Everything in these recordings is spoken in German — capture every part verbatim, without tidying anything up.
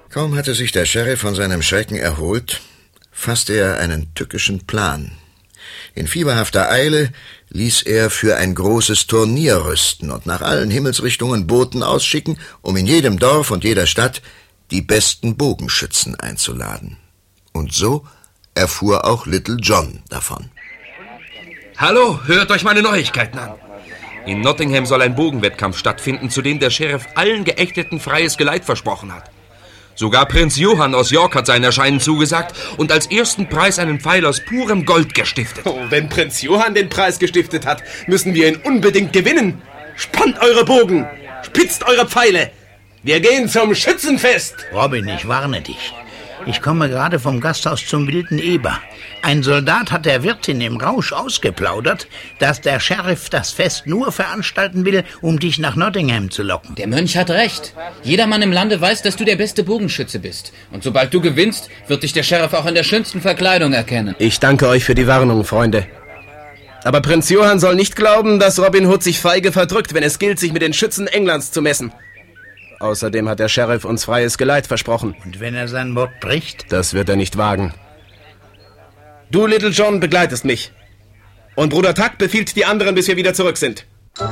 Kaum hatte sich der Sheriff von seinem Schrecken erholt, fasste er einen tückischen Plan. In fieberhafter Eile ließ er für ein großes Turnier rüsten und nach allen Himmelsrichtungen Boten ausschicken, um in jedem Dorf und jeder Stadt die besten Bogenschützen einzuladen. Und so erfuhr auch Little John davon. Hallo, hört euch meine Neuigkeiten an. In Nottingham soll ein Bogenwettkampf stattfinden, zu dem der Sheriff allen Geächteten freies Geleit versprochen hat. Sogar Prinz Johann aus York hat sein Erscheinen zugesagt und als ersten Preis einen Pfeil aus purem Gold gestiftet. Oh, wenn Prinz Johann den Preis gestiftet hat, müssen wir ihn unbedingt gewinnen. Spannt eure Bogen, spitzt eure Pfeile. Wir gehen zum Schützenfest. Robin, ich warne dich. Ich komme gerade vom Gasthaus zum Wilden Eber. Ein Soldat hat der Wirtin im Rausch ausgeplaudert, dass der Sheriff das Fest nur veranstalten will, um dich nach Nottingham zu locken. Der Mönch hat recht. Jedermann im Lande weiß, dass du der beste Bogenschütze bist. Und sobald du gewinnst, wird dich der Sheriff auch in der schönsten Verkleidung erkennen. Ich danke euch für die Warnung, Freunde. Aber Prinz Johann soll nicht glauben, dass Robin Hood sich feige verdrückt, wenn es gilt, sich mit den Schützen Englands zu messen. Außerdem hat der Sheriff uns freies Geleit versprochen. Und wenn er sein Wort bricht? Das wird er nicht wagen. Du, Little John, begleitest mich. Und Bruder Tuck befiehlt die anderen, bis wir wieder zurück sind.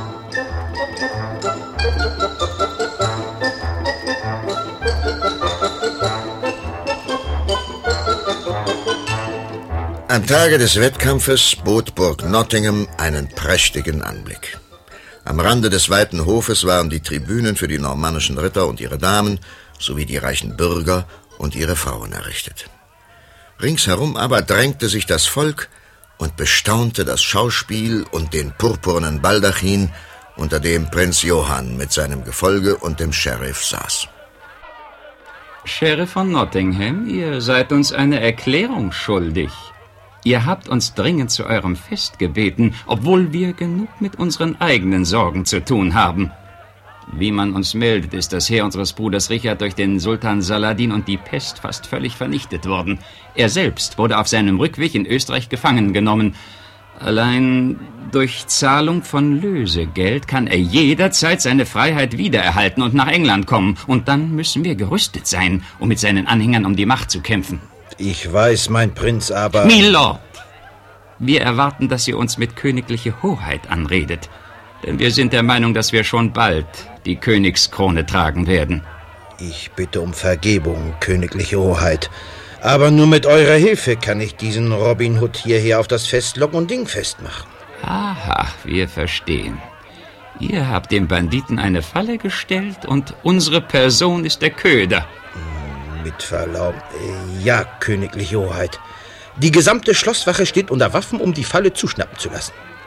Am Tage des Wettkampfes bot Burg Nottingham einen prächtigen Anblick. Am Rande des weiten Hofes waren die Tribünen für die normannischen Ritter und ihre Damen sowie die reichen Bürger und ihre Frauen errichtet. Ringsherum aber drängte sich das Volk und bestaunte das Schauspiel und den purpurnen Baldachin, unter dem Prinz Johann mit seinem Gefolge und dem Sheriff saß. Sheriff von Nottingham, ihr seid uns eine Erklärung schuldig. Ihr habt uns dringend zu eurem Fest gebeten, obwohl wir genug mit unseren eigenen Sorgen zu tun haben. Wie man uns meldet, ist das Heer unseres Bruders Richard durch den Sultan Saladin und die Pest fast völlig vernichtet worden. Er selbst wurde auf seinem Rückweg in Österreich gefangen genommen. Allein durch Zahlung von Lösegeld kann er jederzeit seine Freiheit wiedererhalten und nach England kommen. Und dann müssen wir gerüstet sein, um mit seinen Anhängern um die Macht zu kämpfen. Ich weiß, mein Prinz, aber... Milord! Wir erwarten, dass ihr uns mit königliche Hoheit anredet. Denn wir sind der Meinung, dass wir schon bald die Königskrone tragen werden. Ich bitte um Vergebung, königliche Hoheit. Aber nur mit eurer Hilfe kann ich diesen Robin Hood hierher auf das Fest locken und dingfest machen. Aha, wir verstehen. Ihr habt dem Banditen eine Falle gestellt und unsere Person ist der Köder. Mit Verlaub, äh, ja, königliche Hoheit. Die gesamte Schlosswache steht unter Waffen, um die Falle zuschnappen zu lassen.